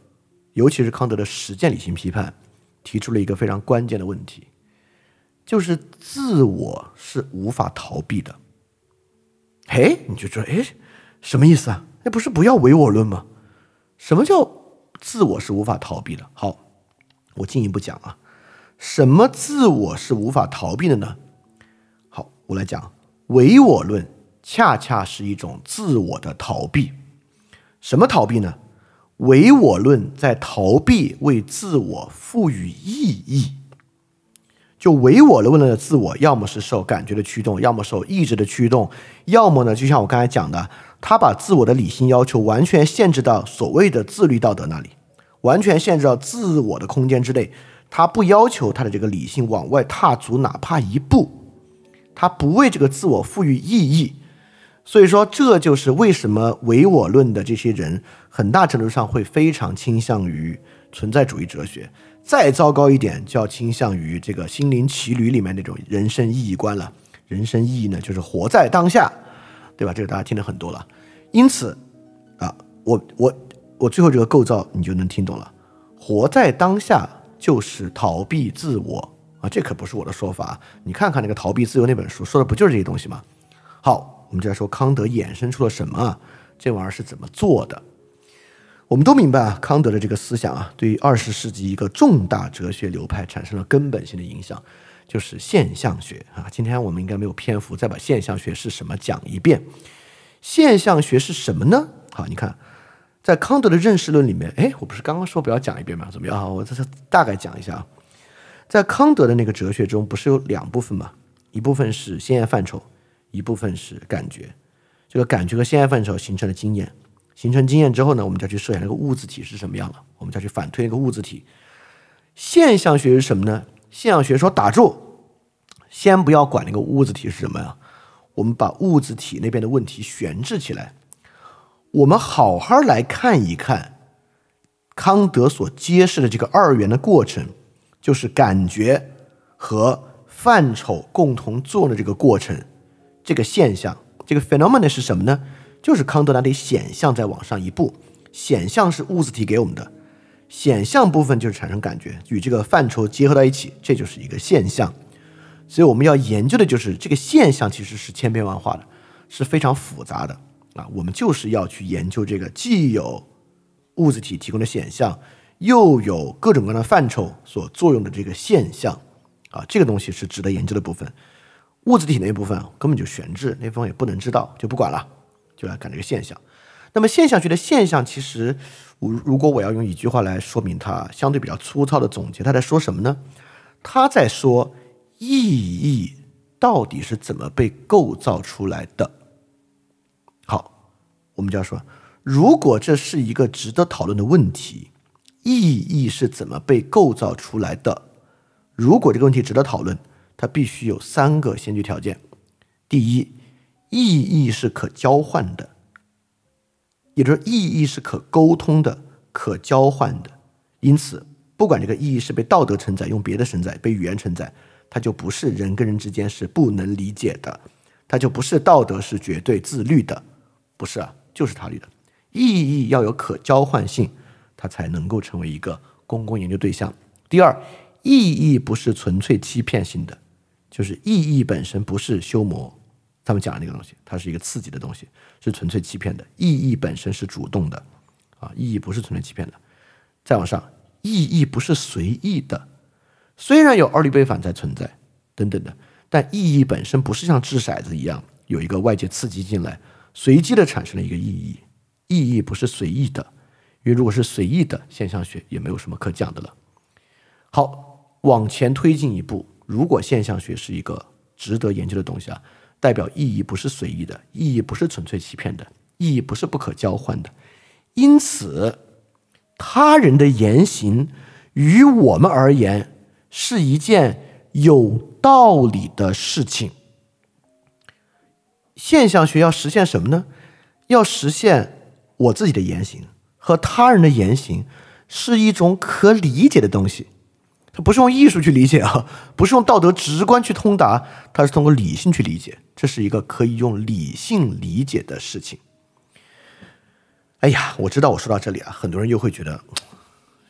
尤其是康德的实践理性批判，提出了一个非常关键的问题，就是自我是无法逃避的。哎，你就说，哎，什么意思啊？那不是不要唯我论吗？什么叫自我是无法逃避的？好，我进一步讲啊，什么自我是无法逃避的呢？好，我来讲，唯我论恰恰是一种自我的逃避。什么逃避呢？唯我论在逃避为自我赋予意义。就唯我论的自我，要么是受感觉的驱动，要么受意志的驱动，要么呢，就像我刚才讲的，他把自我的理性要求完全限制到所谓的自律道德那里，完全限制到自我的空间之内，他不要求他的这个理性往外踏足哪怕一步，他不为这个自我赋予意义。所以说，这就是为什么唯我论的这些人很大程度上会非常倾向于存在主义哲学，再糟糕一点就要倾向于这个心灵奇旅里面那种人生意义观了。人生意义呢，就是活在当下，对吧？这个大家听得很多了。因此啊，我我我最后这个构造你就能听懂了。活在当下就是逃避自我啊，这可不是我的说法。你看看那个《逃避自由》那本书，说的不就是这些东西吗？好，我们就来说康德衍生出了什么啊？这玩意儿是怎么做的？我们都明白啊，康德的这个思想啊，对于二十世纪一个重大哲学流派产生了根本性的影响，就是现象学啊。今天我们应该没有篇幅再把现象学是什么讲一遍。现象学是什么呢？好，你看，在康德的认识论里面，哎，我不是刚刚说不要讲一遍吗？怎么样？我这是大概讲一下。在康德的那个哲学中，不是有两部分吗？一部分是先验范畴，一部分是感觉。这个感觉和先验范畴形成了经验。形成经验之后呢，我们就要去设想那个物质体是什么样了，我们就要去反推那个物质体。现象学是什么呢？现象学说打住，先不要管那个物质体是什么呀，我们把物质体那边的问题悬置起来，我们好好来看一看康德所揭示的这个二元的过程，就是感觉和范畴共同作用的这个过程，这个现象，这个 phenomenon 是什么呢？就是康德那里显象再往上一步，显象是物质体给我们的，显象部分就是产生感觉，与这个范畴结合到一起，这就是一个现象。所以我们要研究的就是这个现象其实是千变万化的，是非常复杂的啊。我们就是要去研究这个既有物质体提供的显象，又有各种各样的范畴所作用的这个现象啊，这个东西是值得研究的部分。物质体那部分根本就悬置，那部分也不能知道，就不管了。就来看这个现象。那么现象学的现象，其实如果我要用一句话来说明它，相对比较粗糙的总结，他在说什么呢？他在说意义到底是怎么被构造出来的。好，我们就要说，如果这是一个值得讨论的问题，意义是怎么被构造出来的？如果这个问题值得讨论，它必须有三个先决条件。第一，意义是可交换的，也就是意义是可沟通的、可交换的。因此，不管这个意义是被道德承载、用别的承载、被语言承载，它就不是人跟人之间是不能理解的，它就不是道德是绝对自律的，不是啊，就是他律的。意义要有可交换性，它才能够成为一个公共研究对象。第二，意义不是纯粹欺骗性的，就是意义本身不是修魔他们讲的那个东西，它是一个刺激的东西，是纯粹欺骗的。意义本身是主动的啊，意义不是纯粹欺骗的。再往上，意义不是随意的，虽然有二律背反在存在等等的，但意义本身不是像掷骰子一样有一个外界刺激进来，随机的产生了一个意义。意义不是随意的，因为如果是随意的，现象学也没有什么可讲的了。好，往前推进一步，如果现象学是一个值得研究的东西啊，代表意义不是随意的，意义不是纯粹欺骗的，意义不是不可交换的。因此，他人的言行于我们而言是一件有道理的事情。现象学要实现什么呢？要实现我自己的言行和他人的言行是一种可理解的东西。它不是用艺术去理解啊，不是用道德直观去通达，它是通过理性去理解，这是一个可以用理性理解的事情。哎呀，我知道我说到这里啊，很多人又会觉得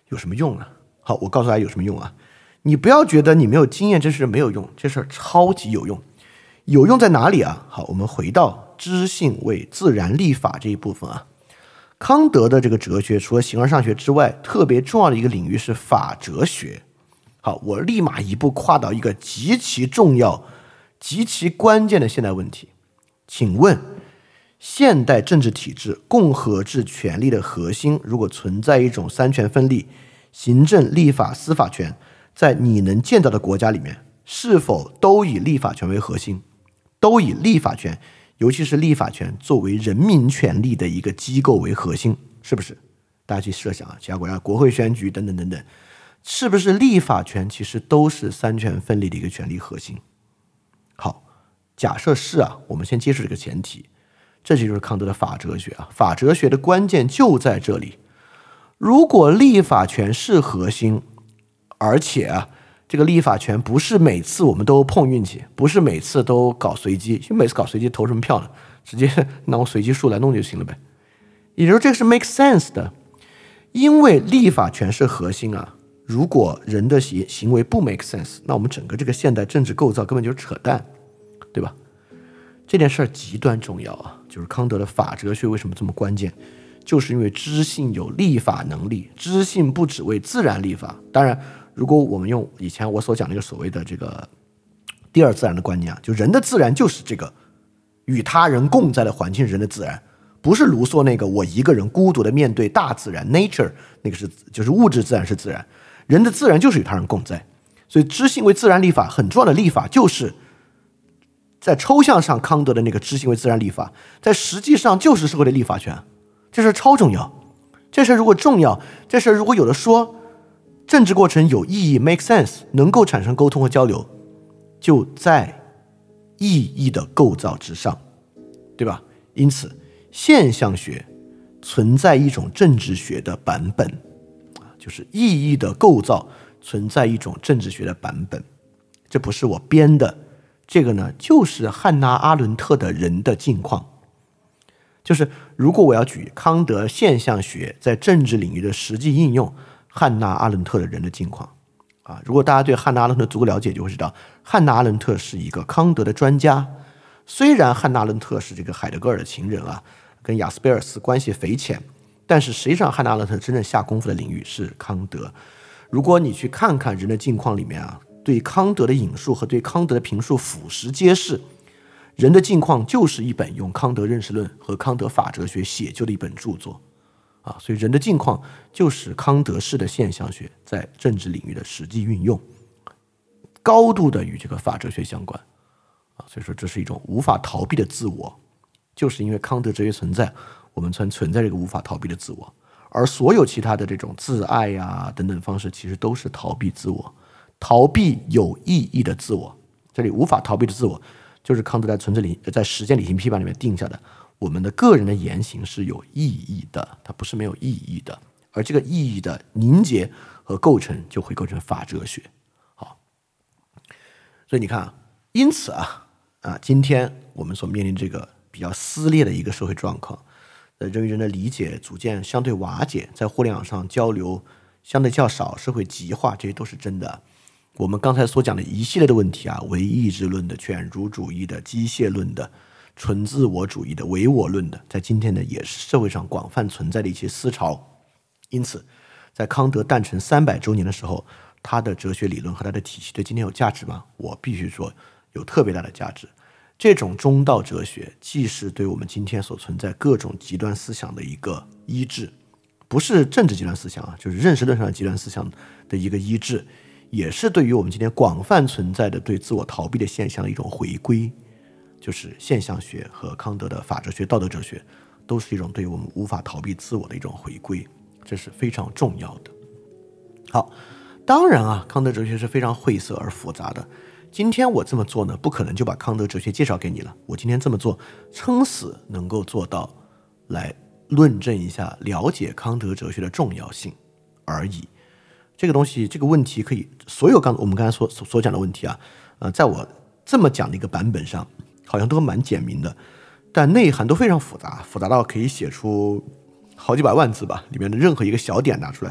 有什么用啊？好，我告诉大家有什么用啊？你不要觉得你没有经验这事没有用，这事超级有用。有用在哪里啊？好，我们回到知性为自然立法这一部分啊。康德的这个哲学除了形而上学之外，特别重要的一个领域是法哲学。好，我立马一步跨到一个极其重要极其关键的现代问题，请问现代政治体制共和制权力的核心如果存在一种三权分立，行政、立法、司法权，在你能见到的国家里面是否都以立法权为核心，都以立法权，尤其是立法权作为人民权利的一个机构为核心，是不是？大家去设想啊，其他国家国会选举等等等等，是不是立法权其实都是三权分立的一个权力核心？好，假设是啊，我们先接受这个前提，这就是康德的法哲学啊。法哲学的关键就在这里，如果立法权是核心，而且啊，这个立法权不是每次我们都碰运气，不是每次都搞随机，因为每次搞随机投什么票呢？直接拿我随机数来弄就行了呗。也就是说，这个是 make sense 的，因为立法权是核心啊。如果人的行为不 make sense， 那我们整个这个现代政治构造根本就是扯淡，对吧？这件事儿极端重要啊，就是康德的法哲学为什么这么关键，就是因为知性有立法能力，知性不只为自然立法。当然，如果我们用以前我所讲的一个所谓的这个第二自然的观念啊，就人的自然就是这个与他人共在的环境，人的自然。不是卢梭那个我一个人孤独的面对大自然 nature， 那个是就是物质自然是自然，人的自然就是与他人共在。所以知性为自然立法很重要的立法，就是在抽象上康德的那个知性为自然立法，在实际上就是社会的立法权。这事超重要，这事如果重要，这事如果有的说政治过程有意义 make sense， 能够产生沟通和交流，就在意义的构造之上，对吧？因此现象学存在一种政治学的版本，就是意义的构造存在一种政治学的版本。这不是我编的，这个呢就是汉娜·阿伦特的人的境况。就是如果我要举康德现象学在政治领域的实际应用，汉娜·阿伦特的人的境况啊，如果大家对汉娜·阿伦特足够了解，就会知道汉娜·阿伦特是一个康德的专家。虽然汉娜·阿伦特是这个海德格尔的情人啊，跟雅斯贝尔斯关系匪浅，但是实际上汉娜·阿伦特真正下功夫的领域是康德。如果你去看看人的境况里面啊，对康德的引述和对康德的评述俯拾皆是。人的境况就是一本用康德认识论和康德法哲学写就的一本著作啊，所以人的境况就是康德式的现象学在政治领域的实际运用，高度的与这个法哲学相关啊，所以说这是一种无法逃避的自我，就是因为康德哲学存在，我们才存在这个无法逃避的自我，而所有其他的这种自爱呀、啊、等等方式，其实都是逃避自我，逃避有意义的自我。这里无法逃避的自我，就是康德在存在理在实践理性批判里面定下的，我们的个人的言行是有意义的，它不是没有意义的，而这个意义的凝结和构成就会构成法哲学。好，所以你看啊，因此啊啊，今天我们所面临这个比较撕裂的一个社会状况，呃，人与人的理解逐渐相对瓦解，在互联网上交流相对较少，社会极化，这些都是真的。我们刚才所讲的一系列的问题啊，唯意志论的、犬儒主义的、机械论的、纯自我主义的、唯我论的，在今天呢也是社会上广泛存在的一些思潮。因此在康德诞辰三百周年的时候，他的哲学理论和他的体系对今天有价值吗？我必须说有特别大的价值。这种中道哲学既是对我们今天所存在各种极端思想的一个医治，不是政治极端思想啊，就是认识论上的极端思想的一个医治，也是对于我们今天广泛存在的对自我逃避的现象的一种回归。就是现象学和康德的法哲学、道德哲学都是一种对于我们无法逃避自我的一种回归，这是非常重要的。好，当然啊，康德哲学是非常晦涩而复杂的。今天我这么做呢，不可能就把康德哲学介绍给你了。我今天这么做，撑死能够做到来论证一下了解康德哲学的重要性而已。这个东西，这个问题可以，所有刚我们刚才所所讲的问题啊，呃，在我这么讲的一个版本上，好像都蛮简明的，但内涵都非常复杂，复杂到可以写出好几百万字吧，里面的任何一个小点拿出来，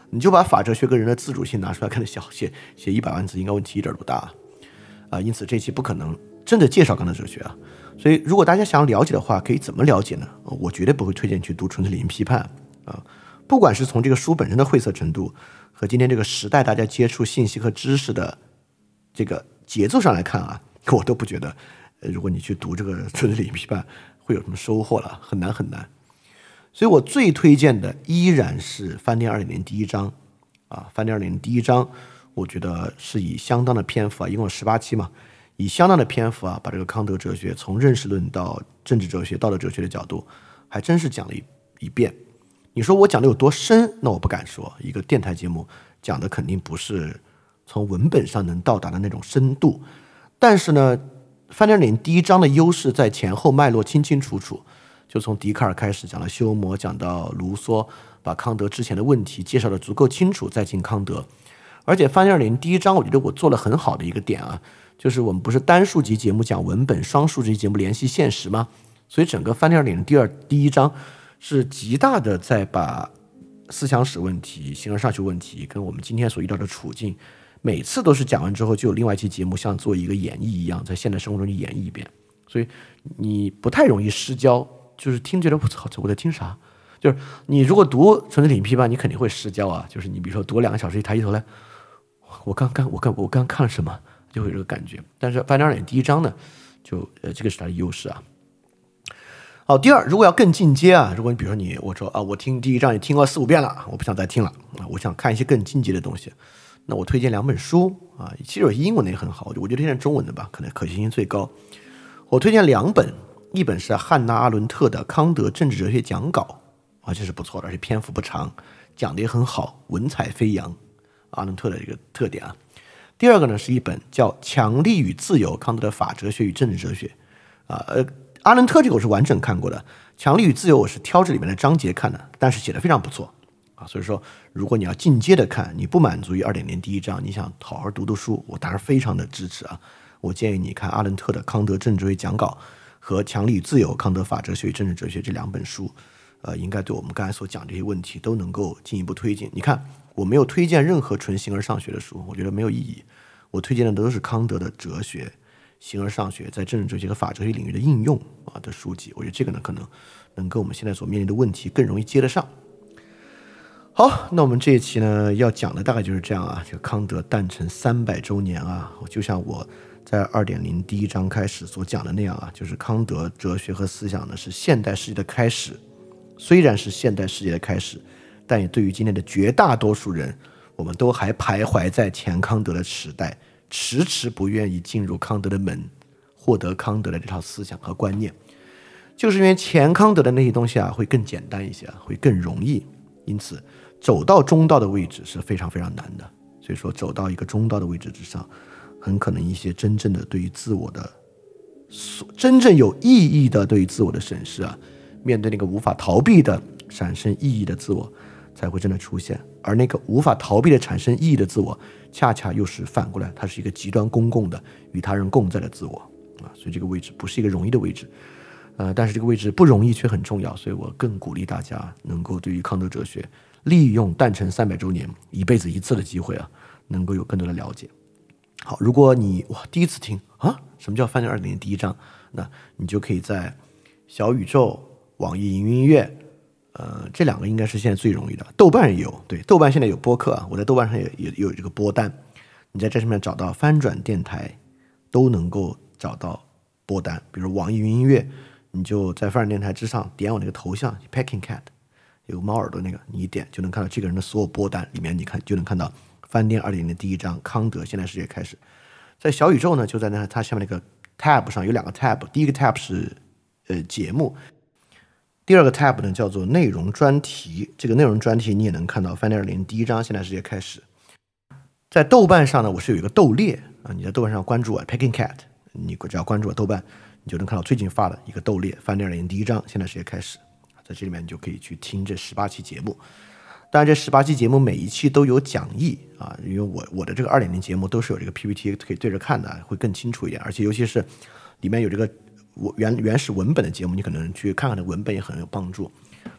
你就把法哲学跟人的自主性拿出来看，小写写一百万字应该问题一点都不大啊、呃。因此这期不可能真的介绍康德哲学啊。所以如果大家想了解的话，可以怎么了解呢？我绝对不会推荐去读《纯粹理性批判》啊，不管是从这个书本身的晦涩程度和今天这个时代大家接触信息和知识的这个节奏上来看啊，我都不觉得，呃、如果你去读这个《纯粹理性批判》会有什么收获了，很难很难。所以我最推荐的依然是《翻天二点零》第一章啊，《翻天二点零》第一章，我觉得是以相当的篇幅啊，一共有十八期嘛。以相当的篇幅啊，把这个康德哲学从认识论到政治哲学、道德哲学的角度，还真是讲了一一遍。你说我讲的有多深？那我不敢说。一个电台节目讲的肯定不是从文本上能到达的那种深度。但是呢，翻天岭第一章的优势在前后脉络清清楚楚，就从笛卡尔开始讲到休谟，讲到卢梭，把康德之前的问题介绍的足够清楚，再进康德。而且翻天岭第一章，我觉得我做了很好的一个点啊。就是我们不是单数集节目讲文本，双数集节目联系现实吗？所以整个翻天岭第二第一章是极大的在把思想史问题、形而上学问题跟我们今天所遇到的处境，每次都是讲完之后就有另外一期节目像做一个演绎一样，在现代生活中去演绎一遍，所以你不太容易失焦，就是听觉得我操，我在听啥？就是你如果读纯粹理性批判，你肯定会失焦啊。就是你比如说读两个小时，一抬起头来，我刚刚我刚我刚看了什么？就会有这个感觉。但是翻天二点第一章呢，就呃这个是它的优势啊。好，第二，如果要更进阶啊，如果你比如说你我说啊，我听第一章也听过四五遍了，我不想再听了啊，我想看一些更进阶的东西，那我推荐两本书啊，其实有些英文的也很好，我就推荐中文的吧，可能可行性最高。我推荐两本，一本是汉娜·阿伦特的《康德政治哲学讲稿》啊，这是不错的，而且篇幅不长，讲的也很好，文采飞扬，阿伦特的这个特点啊。第二个呢是一本叫《强力与自由：康德的法哲学与政治哲学》啊，呃，阿伦特这个我是完整看过的，《强力与自由》我是挑这里面的章节看的，但是写的非常不错啊。所以说，如果你要进阶的看，你不满足于二点零第一章，你想好好读读书，我当然非常的支持啊。我建议你看阿伦特的《康德政治哲学讲稿》和《强力与自由：康德法哲学与政治哲学》这两本书，呃，应该对我们刚才所讲这些问题都能够进一步推进。你看。我没有推荐任何纯形而上学的书，我觉得没有意义。我推荐的都是康德的哲学、形而上学在政治哲学和法哲学领域的应用啊的书籍。我觉得这个呢，可能能跟我们现在所面临的问题更容易接得上。好，那我们这一期呢要讲的大概就是这样啊。这个康德诞辰三百周年啊，就像我在二点零第一章开始所讲的那样啊，就是康德哲学和思想呢是现代世界的开始，虽然是现代世界的开始。但也对于今天的绝大多数人，我们都还徘徊在前康德的时代，迟迟不愿意进入康德的门，获得康德的这套思想和观念，就是因为前康德的那些东西啊，会更简单一些，会更容易，因此走到中道的位置是非常非常难的。所以说，走到一个中道的位置之上，很可能一些真正的对于自我的、真正有意义的对于自我的审视啊，面对那个无法逃避的产生意义的自我。才会真的出现，而那个无法逃避的产生意义的自我，恰恰又是反过来，它是一个极端公共的与他人共在的自我啊，所以这个位置不是一个容易的位置，呃，但是这个位置不容易却很重要，所以我更鼓励大家能够对于康德哲学利用诞辰三百周年一辈子一次的机会啊，能够有更多的了解。好，如果你哇第一次听啊，什么叫翻天二点零第一章，那你就可以在小宇宙、网易云音乐。呃，这两个应该是现在最容易的，豆瓣也有，对，豆瓣现在有播客啊，我在豆瓣上也也有这个播单，你在这上面找到翻转电台，都能够找到播单。比如网易云音乐，你就在翻转电台之上点我那个头像 Pecking Cat， 有猫耳朵那个，你一点就能看到这个人的所有播单，里面你看就能看到翻天二点零的第一章康德现代世界开始。在小宇宙呢，就在那它下面那个 tab 上有两个 tab， 第一个 tab 是呃节目。第二个 tab 呢叫做内容专题，这个内容专题你也能看到翻天二点零第一章现代世界开始。在豆瓣上呢，我是有一个豆列啊，你在豆瓣上关注我 Pecking Cat， 你只要关注我豆瓣，你就能看到最近发的一个豆列翻天二点零第一章现代世界开始，在这里面你就可以去听这十八期节目。当然这十八期节目每一期都有讲义啊，因为我我的这个二点零节目都是有这个 P P T 可以对着看的，会更清楚一点，而且尤其是里面有这个原原始文本的节目，你可能去看看的文本也很有帮助。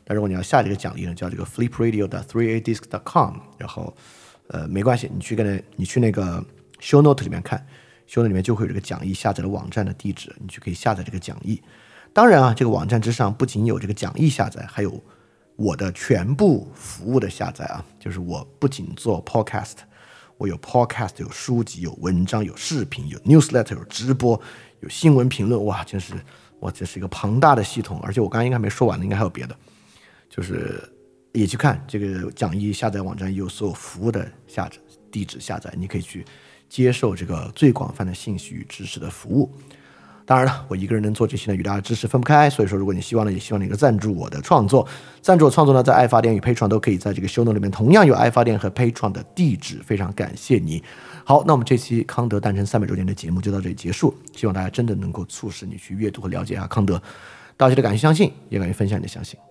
但如果你要下这个奖励呢，叫这个 flipradio dot three a disc dot com， 然后呃没关系，你去跟那你去那个 show note 里面看，show note 里面就会有这个讲义下载的网站的地址，你就可以下载这个讲义。当然啊，这个网站之上不仅有这个讲义下载，还有我的全部服务的下载啊，就是我不仅做 podcast， 我有 podcast， 有书籍，有文章，有视频，有 newsletter， 有直播，有新闻评论，哇，真是哇，这是一个庞大的系统。而且我刚刚应该没说完呢，应该还有别的，就是也去看这个讲义下载网站有所有服务的下载地址下载，你可以去接受这个最广泛的信息与知识的服务。当然了，我一个人能做这些呢，与大家知识分不开。所以说，如果你希望呢，也希望能够赞助我的创作。赞助我创作呢，在爱发电与 Patreon 都可以在这个 show note 里面，同样有爱发电和 Patreon 的地址。非常感谢你。好，那我们这期康德诞辰三百周年的节目就到这里结束。希望大家真的能够促使你去阅读和了解一下康德。大家的感谢相信，也感谢分享你的相信。